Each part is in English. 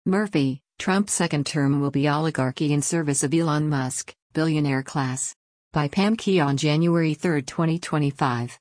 Murphy, Trump's second term will be oligarchy in service of Elon Musk, billionaire class. By Pam Key on January 3, 2025.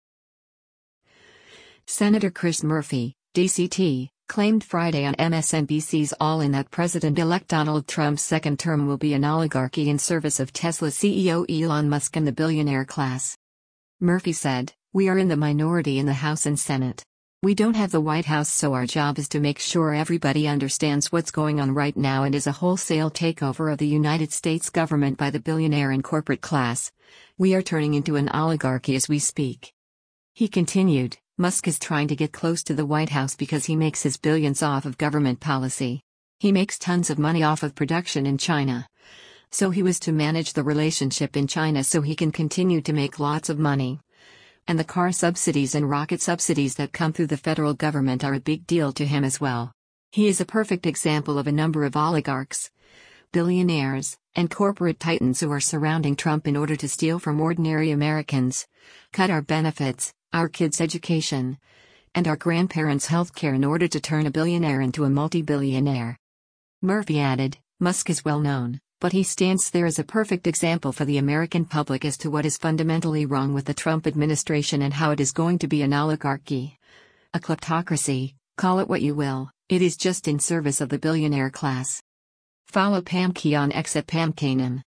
Senator Chris Murphy, DCT, claimed Friday on MSNBC's All In that President-elect Donald Trump's second term will be an oligarchy in service of Tesla CEO Elon Musk and the billionaire class. Murphy said, "We are in the minority in the House and Senate. We don't have the White House, so our job is to make sure everybody understands what's going on right now and is a wholesale takeover of the United States government by the billionaire and corporate class. We are turning into an oligarchy as we speak." He continued, "Musk is trying to get close to the White House because he makes his billions off of government policy. He makes tons of money off of production in China. So he was to manage the relationship in China so he can continue to make lots of money. And the car subsidies and rocket subsidies that come through the federal government are a big deal to him as well. He is a perfect example of a number of oligarchs, billionaires, and corporate titans who are surrounding Trump in order to steal from ordinary Americans, cut our benefits, our kids' education, and our grandparents' health care in order to turn a billionaire into a multi-billionaire." Murphy added, "Musk is well known, but he stands there as a perfect example for the American public as to what is fundamentally wrong with the Trump administration and how it is going to be an oligarchy. A kleptocracy, call it what you will, it is just in service of the billionaire class." Follow Pam Key on X at Pam Kanem.